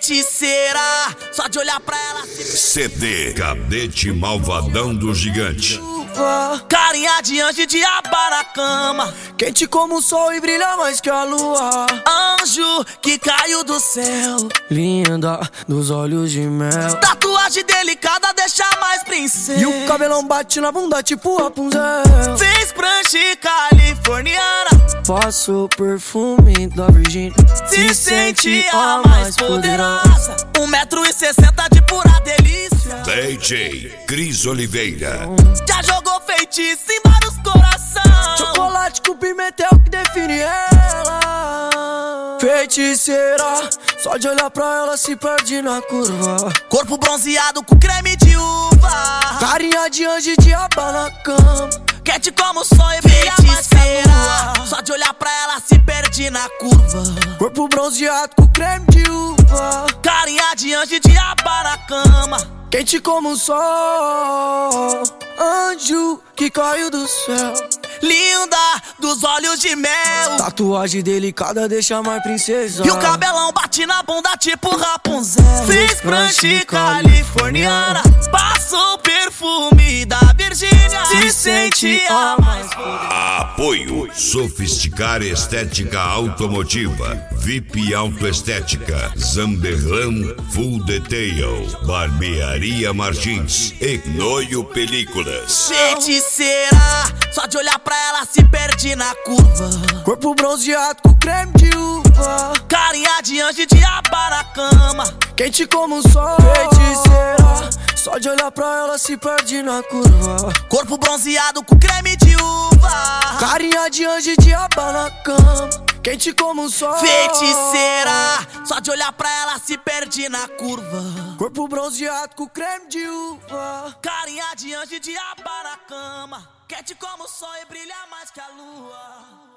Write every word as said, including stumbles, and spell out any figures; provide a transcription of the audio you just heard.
Feiticeira, só de olhar pra ela se... C D Cadete Malvadão do Gigante. Carinha de anjo e diaba na cama, quente como o sol e brilha mais que a lua. Anjo que caiu do céu, linda dos olhos de mel. Tatuagem delicada deixa mais princesa. E o cabelão bate na bunda tipo Rapunzel. Fez prancha californiana, passa o perfume da Virgínia. Se sente a mais poderosa. Um metro e sessenta de pura delícia. D J Cris Oliveira. Já jogou feitiço em vários corações. Chocolate com pimentel que define ela. Feiticeira, só de olhar pra ela se perde na curva. Corpo bronzeado com creme de uva. Carinha de anjo e diaba na cama, quente como o sol e brilha mais que a lua. Só de olhar pra ela se perde na curva. Corpo bronzeado com creme de uva. Carinha de anjo e diaba na cama, quente como o sol. Anjo que caiu do céu, linda dos olhos de mel. Tatuagem delicada deixa mais princesa. E o cabelão bate na bunda tipo Rapunzel. Fez prancha californiana, passou o perfume da Virgínia. Se sente a mais poderosa. Apoio Sofisticar Estética Automotiva, V I P Autoestética, Zamberlan Full Detail, Barbearia Martins e Noio Películas. Feiticeira, só de olhar pra ela se perde na curva. Corpo bronzeado com creme de uva. Carinha de anjo e diaba na cama, quente como o sol. Feiticeira, só de olhar pra ela se perde na curva. Corpo bronzeado com creme de uva. Carinha de anjo e diaba na cama, quente como o sol. Feiticeira, só de olhar pra ela se perde na curva. Corpo bronzeado com creme de uva. Carinha de anjo e diaba na cama, quente como o sol e brilha mais que a lua.